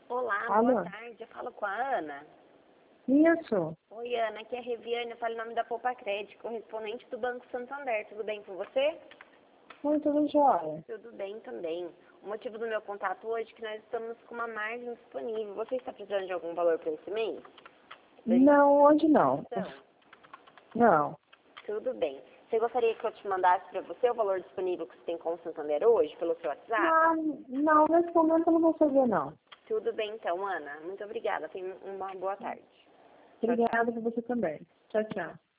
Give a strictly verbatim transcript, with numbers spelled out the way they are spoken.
Olá, Alô? boa tarde. Eu falo com a Ana. Isso. Oi, Ana, aqui é a Reviane, eu falo em nome da Poupa Crédito, correspondente do Banco Santander. Tudo bem com você? Oi, tudo jóia. Tudo bem também. O motivo do meu contato hoje é que nós estamos com uma margem disponível. Você está precisando de algum valor para esse mês? Pra gente- Não, hoje não. Então, Não. tudo bem. Você gostaria que eu te mandasse para você o valor disponível que você tem com o Santander hoje, pelo seu WhatsApp? Não, não, nesse momento eu não vou fazer, não. Tudo bem então, Ana. Muito obrigada. Tenha uma boa tarde. Tchau, tchau. Obrigada por você também. Tchau, tchau.